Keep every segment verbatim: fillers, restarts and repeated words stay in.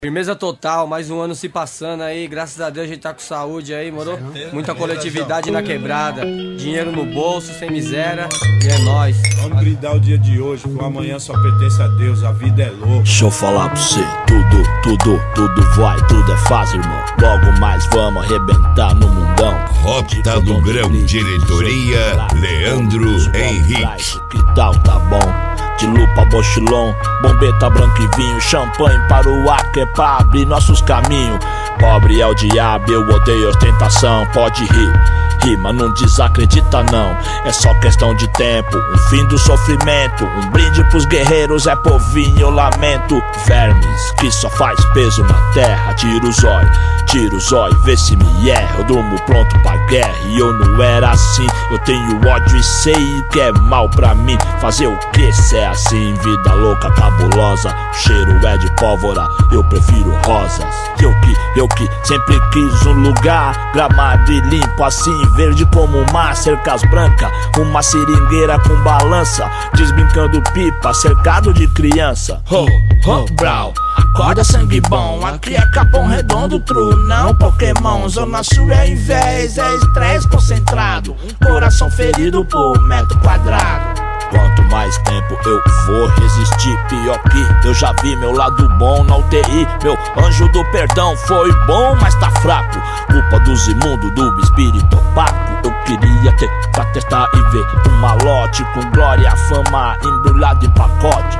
Firmeza total, mais um ano se passando aí, graças a Deus a gente tá com saúde aí, moro? Muita coletividade na quebrada, dinheiro no bolso, sem miséria, e é nóis. Vamos brindar o dia de hoje, que o amanhã só pertence a Deus, a vida é louca. Deixa eu falar pra você, tudo, tudo, tudo vai, tudo é fácil, irmão. Logo mais vamos arrebentar no mundão. Rota do Grão, diretoria Leandro Henrique. Que tal, tá bom? De lupa, bochilão, bombeta, branco e vinho, champanhe para o ar, que é pra abrir nossos caminhos. Pobre é o diabo, eu odeio ostentação. Pode rir, rir, mas não desacredita não. É só questão de tempo, um fim do sofrimento. Um brinde pros guerreiros, é povinho, eu lamento. Vermes, que só faz peso na terra. Tira o zóio, tira o zóio, vê se me erra. Eu durmo pronto pra guerra e eu não era assim. Eu tenho ódio e sei que é mal pra mim. Fazer o que se é assim? Vida louca, cabulosa. O cheiro é de pólvora, eu prefiro rosas. Eu que, eu que sempre quis um lugar gramado e limpo assim, verde como o mar, cercas brancas, uma seringueira com balança, desbrincando pipa, cercado de criança. Ho, ho, brau, acorda sangue bom, aqui é Capão Redondo, true, não Pokémon. Zona Sul é invés, é estresse concentrado, um coração ferido por metro quadrado. Quanto mais tempo eu vou resistir, pior que eu já vi meu lado bom na U T I. Meu anjo do perdão foi bom, mas tá fraco. Culpa dos imundos, do espírito opaco. Eu queria ter pra testar e ver um malote com glória, fama embrulhado em pacote.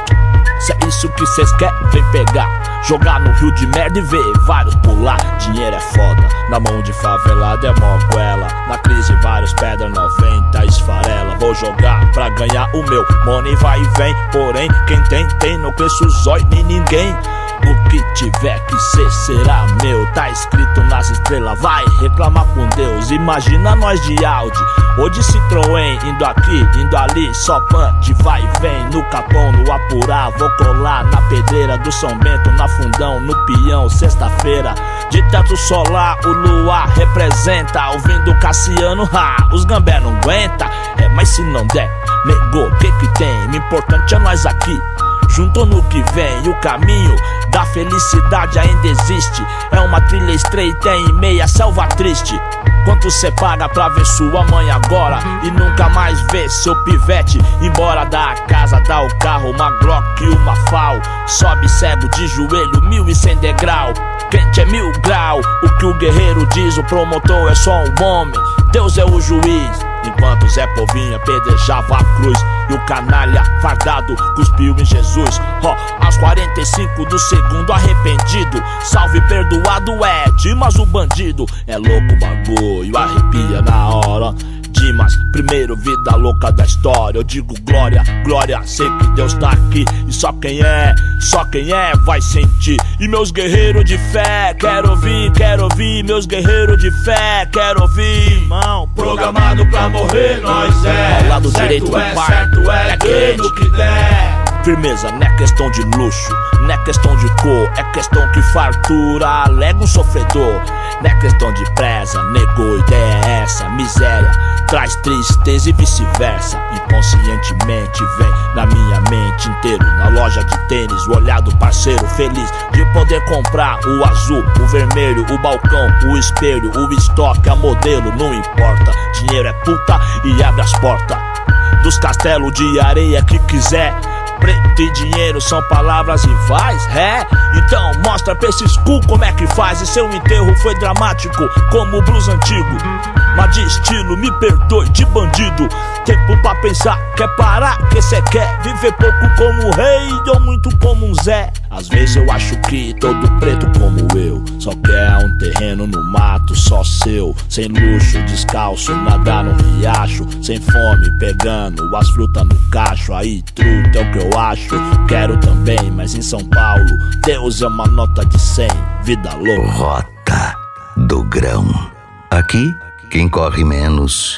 Se é isso que cês querem, vem pegar, jogar no rio de merda e ver vários pular. Dinheiro é foda, na mão de favelado é mó goela. Na crise vários pedra noventa esfarela. Vou jogar pra ganhar o meu, money vai e vem. Porém, quem tem, tem, não cresce os olhos nem ninguém. O que tiver que ser será meu, tá escrito nas estrelas, vai reclamar com Deus. Imagina nós de Audi ou de Citroën, indo aqui, indo ali, só punch, vai e vem. No Capão, no Apurá, vou colar na pedreira do São Bento, na Fundão, no Peão, sexta-feira. De teto solar, o luar representa, ouvindo Cassiano, ha, os gambé não aguenta. É, mas se não der, negou, o que que tem? O importante é nós aqui, junto no que vem. O caminho da felicidade ainda existe, é uma trilha estreita em meia selva triste. Quanto cê paga pra ver sua mãe agora e nunca mais ver seu pivete embora da casa, dá o carro, uma Glock e uma Fal. Sobe cego de joelho, mil e cem degrau. Quente é mil grau, o que o guerreiro diz, o promotor é só um homem, Deus é o juiz. Enquanto Zé Povinho apedrejava a cruz e o canalha fardado cuspiu em Jesus. Ó, oh, aos quarenta e cinco do segundo arrependido, salve perdoado é Dimas o bandido. É louco o bagulho, arrepia na hora. Dimas, primeiro vida louca da história. Eu digo glória, glória, sei que Deus tá aqui. E só quem é, só quem é vai sentir. E meus guerreiros de fé, quero ouvir, quero ouvir. Meus guerreiros de fé, quero ouvir. Irmão, Programado pra morrer nós é, ao lado direito do é, pai, certo é, é ganho no que der. Firmeza, não é questão de luxo, não é questão de cor, é questão que fartura alega um sofredor. Não é questão de presa, negou, ideia é essa. Miséria traz tristeza e vice-versa. Inconscientemente vem na minha mente inteiro. Na loja de tênis, o olhar do parceiro feliz de poder comprar o azul, o vermelho, o balcão, o espelho, o estoque, a modelo, não importa. Dinheiro é puta e abre as portas dos castelos de areia que quiser. Preto e dinheiro são palavras rivais, é? Então mostra pra esses cu como é que faz. E seu enterro foi dramático como o blues antigo, mas de estilo, me perdoe, de bandido. Tempo pra pensar, quer parar, que cê quer viver pouco como rei ou muito como um Zé. Às vezes eu acho que todo preto como eu só quer um terreno no mato só seu, sem luxo, descalço, nadar no riacho, sem fome, pegando as frutas no cacho. Aí truta é o que eu acho, quero também, mas em São Paulo Deus é uma nota de cem, vida louca. Rota do Grão. Aqui, quem corre menos,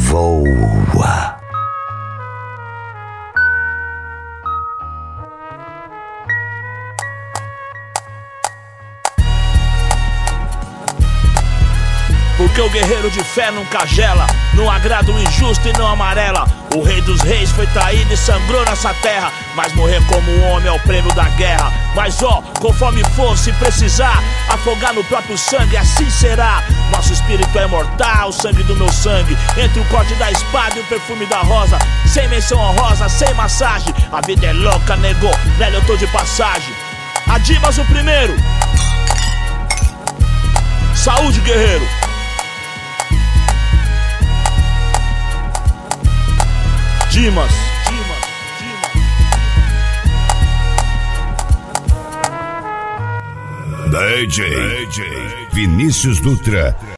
voa. Porque o guerreiro de fé nunca gela, não agrada o injusto e não amarela. O rei dos reis foi traído e sangrou nessa terra, mas morrer como um homem é o prêmio da guerra. Mas ó, conforme for, se precisar afogar no próprio sangue, assim será. Nosso espírito é imortal, o sangue do meu sangue, entre o corte da espada e o perfume da rosa. Sem menção honrosa, sem massagem, a vida é louca, negou, velho, eu tô de passagem. A Dimas o primeiro. Saúde, guerreiro. Dimas, Dimas, Dimas. D J, D J Vinícius Dutra.